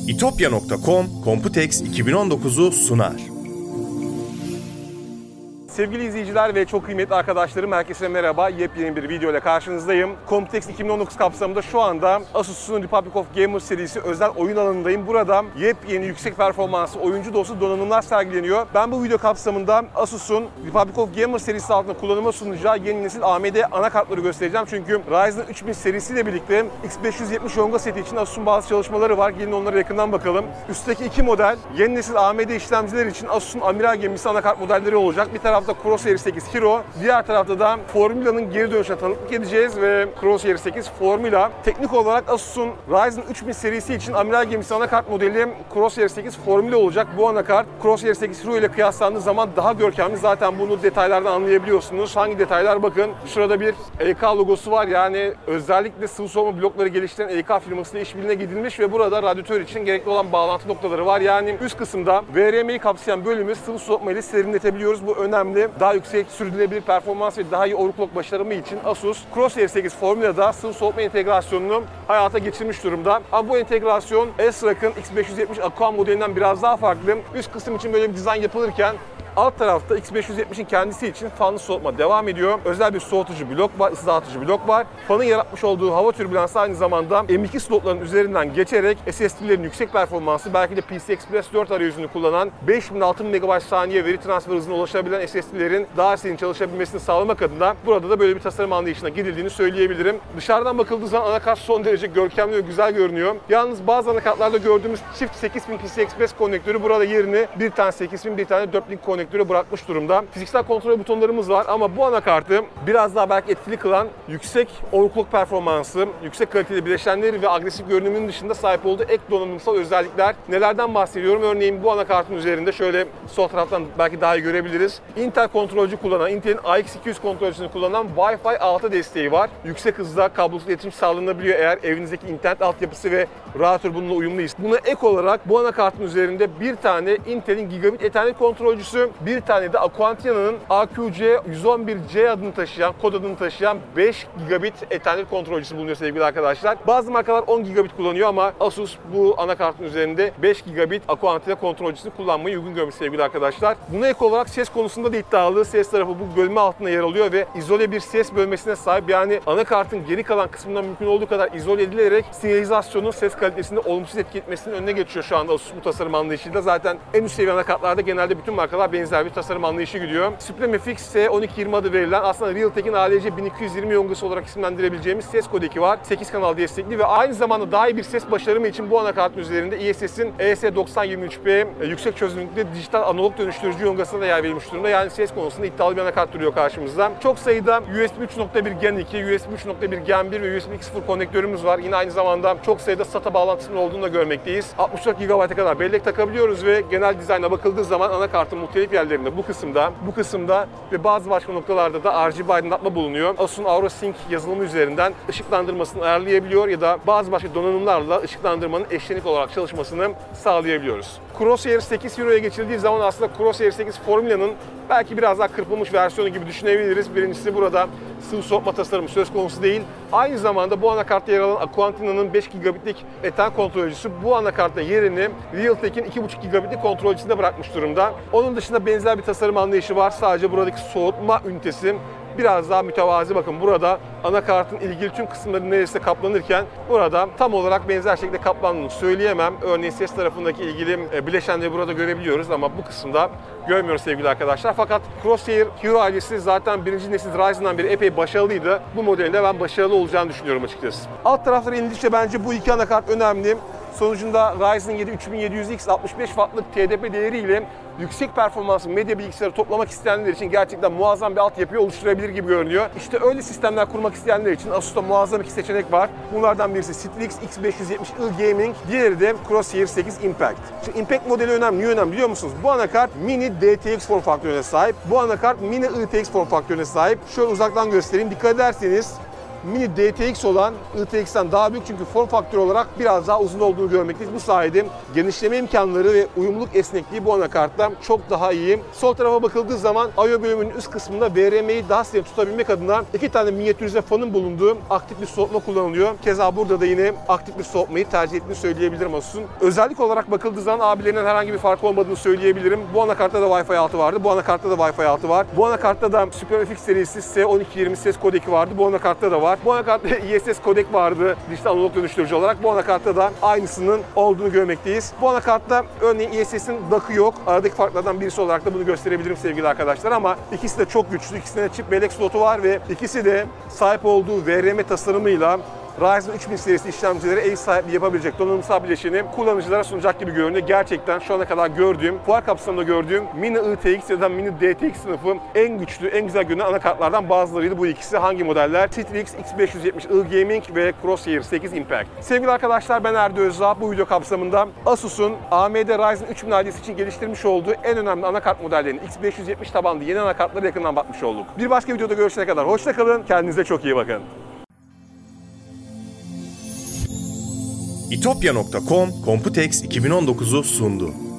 itopya.com Computex 2019'u sunar. Sevgili izleyiciler ve çok kıymetli arkadaşlarım, herkese merhaba. Yepyeni bir video ile karşınızdayım. Computex 2019 kapsamında şu anda Asus'un Republic of Gamers serisi özel oyun alanındayım. Burada yepyeni yüksek performanslı oyuncu dostu donanımlar sergileniyor. Ben bu video kapsamında Asus'un Republic of Gamers serisi altında kullanıma sunacağı yeni nesil AMD anakartları göstereceğim. Çünkü Ryzen 3000 serisiyle birlikte X570 Yonga seti için Asus'un bazı çalışmaları var. Gelin onlara yakından bakalım. Üstteki iki model yeni nesil AMD işlemciler için Asus'un amiral gemisi anakart modelleri olacak. Bir tarafta Crosshair 8 Hero, diğer tarafta da Formula'nın geri dönüşüne tanıklık edeceğiz ve Crosshair 8 Formula. Teknik olarak Asus'un Ryzen 3000 serisi için amiral gemisi anakart modeli Crosshair 8 Formula olacak. Bu anakart Crosshair 8 Hero ile kıyaslandığı zaman daha görkemli. Zaten bunu detaylardan anlayabiliyorsunuz. Hangi detaylar? Bakın şurada bir EK logosu var. Yani özellikle sıvı soğutma blokları geliştiren EK firmasıyla işbirliğine gidilmiş ve burada radyatör için gerekli olan bağlantı noktaları var. Yani üst kısımda VRM'yi kapsayan bölümü sıvı soğutma ile serinletebiliyoruz. Bu önemli. Daha yüksek sürdürülebilir performans ve daha iyi overclock başarımı için Asus Crosshair 8 Formula'da sıvı soğutma entegrasyonunu hayata geçirmiş durumda. Ama bu entegrasyon ASRock'ın X570 Aqua modelinden biraz daha farklı. Üst kısım için böyle bir dizayn yapılırken alt tarafta X570'in kendisi için fanlı soğutma devam ediyor. Özel bir soğutucu blok var, ısı dağıtıcı blok var. Fanın yaratmış olduğu hava türbülansı aynı zamanda M2 slotların üzerinden geçerek SSD'lerin yüksek performansı, belki de PCI Express 4 arayüzünü kullanan 5000-6000 MB saniye veri transfer hızına ulaşabilen SSD'lerin daha serin çalışabilmesini sağlamak adına burada da böyle bir tasarım anlayışına gidildiğini söyleyebilirim. Dışarıdan bakıldığı zaman anakart son derece görkemli ve güzel görünüyor. Yalnız bazı anakartlarda gördüğümüz çift 8000 PCI Express konnektörü burada yerini bir tane 8000, bir tane 4000 konnektörü bırakmış durumda. Fiziksel kontrol butonlarımız var ama bu anakartı biraz daha belki etkili kılan yüksek overclock performansı, yüksek kaliteli bileşenleri ve agresif görünümün dışında sahip olduğu ek donanımsal özellikler. Nelerden bahsediyorum? Örneğin bu anakartın üzerinde şöyle sol taraftan belki daha iyi görebiliriz. Intel kontrolcü kullanan, Intel'in AX200 kontrolcüsünü kullanan Wi-Fi 6 desteği var. Yüksek hızda kablosuz iletişim sağlanabiliyor eğer evinizdeki internet altyapısı ve router bununla uyumluysa. Buna ek olarak bu anakartın üzerinde bir tane Intel'in Gigabit Ethernet kontrolcüsü, bir tane de Aquantia'nın AQC111C adını taşıyan, kod adını taşıyan 5 Gigabit Ethernet kontrolcüsü bulunuyor sevgili arkadaşlar. Bazı markalar 10 Gigabit kullanıyor ama Asus bu anakartın üzerinde 5 Gigabit Aquantia kontrolcüsünü kullanmayı uygun görmüş sevgili arkadaşlar. Buna ek olarak ses konusunda da iddialı. Ses tarafı bu bölme altında yer alıyor ve izole bir ses bölmesine sahip. Yani anakartın geri kalan kısmından mümkün olduğu kadar izole edilerek sinyalizasyonun ses kalitesinde olumsuz etki etmesinin önüne geçiyor şu anda Asus bu tasarım anlayışıyla. Zaten en üst seviye anakartlarda genelde bütün markalar benzer bir tasarım anlayışı gidiyor. Supreme FX S1220 adı verilen aslında Realtek'in ALC 1220 yongası olarak isimlendirebileceğimiz ses kodeki var. 8 kanal destekli ve aynı zamanda daha iyi bir ses başarımı için bu anakartın üzerinde ISS'in ES9023P yüksek çözünürlüklü dijital analog dönüştürücü yongasına da yer verilmiş durumda. Yani ses konusunda iddialı bir anakart duruyor karşımızda. Çok sayıda USB 3.1 Gen 2, USB 3.1 Gen 1 ve USB 2.0 konnektörümüz var. Yine aynı zamanda çok sayıda SATA bağlantısının olduğunu da görmekteyiz. 64 GB'a kadar bellek takabiliyoruz ve genel dizayna bakıldığı zaman anakartın muhtelif yerlerinde bu kısımda ve bazı başka noktalarda da RGB aydınlatma bulunuyor. Asus'un AuraSync yazılımı üzerinden ışıklandırmasını ayarlayabiliyor ya da bazı başka donanımlarla ışıklandırmanın eşlenik olarak çalışmasını sağlayabiliyoruz. Crosshair 8 Hero'ya geçildiği zaman aslında Crosshair 8 Formula'nın belki biraz daha kırpılmış versiyonu gibi düşünebiliriz. Birincisi burada sıvı soğutma tasarımı söz konusu değil. Aynı zamanda bu anakartta yer alan Aquantia'nın 5 gigabitlik Ethernet kontrolcüsü bu anakartta yerini Realtek'in 2.5 gigabitlik kontrolcüsünde bırakmış durumda. Onun dışında benzer bir tasarım anlayışı var. Sadece buradaki soğutma ünitesi biraz daha mütevazi. Bakın burada anakartın ilgili tüm kısımları neredeyse kaplanırken burada tam olarak benzer şekilde kaplandığını söyleyemem. Örneğin ses tarafındaki ilgili bileşenleri burada görebiliyoruz ama bu kısımda görmüyoruz sevgili arkadaşlar. Fakat Crosshair Hero ailesi zaten birinci nesil Ryzen'dan beri epey başarılıydı. Bu modelin de ben başarılı olacağını düşünüyorum açıkçası. Alt taraflara indikçe bence bu iki anakart önemli. Sonucunda Ryzen 7 3700X 65 wattlık TDP değeriyle yüksek performanslı medya bilgisayarı toplamak isteyenler için gerçekten muazzam bir altyapıyı oluşturabilir gibi görünüyor. İşte öyle sistemler kurmak isteyenler için Asus'ta muazzam iki seçenek var. Bunlardan birisi Strix X570i Gaming, diğeri de Crosshair 8 Impact. Şimdi Impact modeli önemli. Niye önemli biliyor musunuz? Bu anakart mini DTX form faktörüne sahip. Bu anakart mini ITX form faktörüne sahip. Şöyle uzaktan göstereyim. Dikkat ederseniz Mini DTX olan ITX'ten daha büyük, çünkü form faktörü olarak biraz daha uzun olduğunu görmekteyiz. Bu sayede genişleme imkanları ve uyumluluk esnekliği bu anakartta çok daha iyi. Sol tarafa bakıldığı zaman I/O bölümünün üst kısmında VRM'yi daha sıcak tutabilmek adına 2 tane minyatürize fanın bulunduğu aktif bir soğutma kullanılıyor. Keza burada da yine aktif bir soğutmayı tercih ettiğini söyleyebilirim Asus'un. Özellik olarak bakıldığı zaman abilerinden herhangi bir fark olmadığını söyleyebilirim. Bu anakartta da Wi-Fi 6 vardı. Bu anakartta da Wi-Fi 6 var. Bu anakartta da SuperFX serisi S1220 ses kodeki vardı. Bu anakartta da var. Bu anakartta ISS kodek vardı dijital analog dönüştürücü olarak. Bu anakartta da aynısının olduğunu görmekteyiz. Bu anakartta örneğin ISS'in DAC'ı yok. Aradaki farklardan birisi olarak da bunu gösterebilirim sevgili arkadaşlar, ama ikisi de çok güçlü. İkisinde de çip bellek slotu var ve ikisi de sahip olduğu VRM tasarımıyla Ryzen 3000 serisi işlemcilere ev sahipliği yapabilecek donanımsal bileşeni kullanıcılara sunacak gibi görünüyor. Gerçekten şu ana kadar gördüğüm, fuar kapsamında gördüğüm Mini ITX ya da Mini DTX sınıfı en güçlü, en güzel görünen anakartlardan bazılarıydı bu ikisi. Hangi modeller? Citrix X570 iGaming ve Crosshair 8 Impact. Sevgili arkadaşlar, ben Erdi Özdağ. Bu video kapsamında Asus'un AMD Ryzen 3000 ailesi için geliştirmiş olduğu en önemli anakart modellerinin X570 tabanlı yeni anakartlara yakından bakmış olduk. Bir başka videoda görüşene kadar hoşça kalın. Kendinize çok iyi bakın. itopya.com Computex 2019'u sundu.